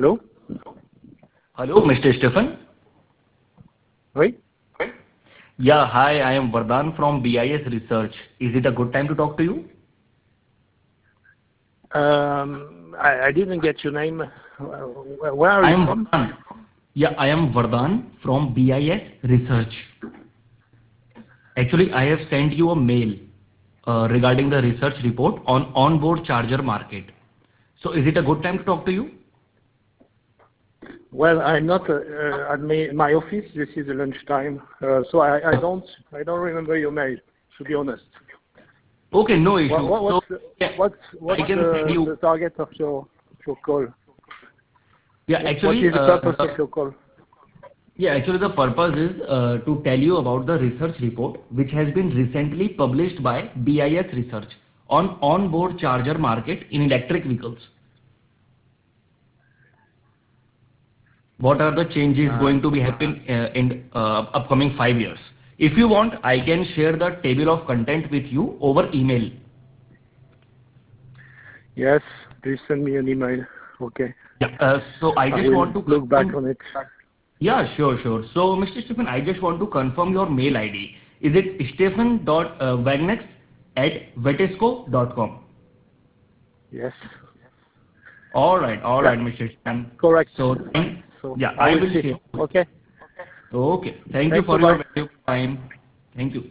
Hello? Hello, Mr. Stephen. Oui? Yeah, hi, I am Vardhan from BIS Research. Is it a good time to talk to you? I didn't get your name. Where are I you am from? Vardhan. Yeah, I am Vardhan from BIS Research. Actually, I have sent you a mail regarding the research report on onboard charger market. So is it a good time to talk to you? Well, I'm not at my office. This is lunchtime, so I don't remember your mail, to be honest. Okay, no issue. So yeah, What's I can send you. the target of your call? Yeah, What actually, is the purpose of your call? the purpose is to tell you about the research report which has been recently published by BIS Research on onboard charger market in electric vehicles. What are the changes going to be happen in upcoming 5 years? If you want, I can share the table of content with you over email. Yes, please send me an email. Okay, Yeah. So I I just will want to look back confirm. on it. Yeah, sure, sure. So, Mr. Stephen, I just want to confirm your mail ID. Is it stephen.wagnex@vetesco.com? Yes. All Yeah, right, Mr. Stephen. correct. So, So yeah, I I will will see. share. Okay. Okay. Thank you Thank you. for your Bye. valuable time. Thank you.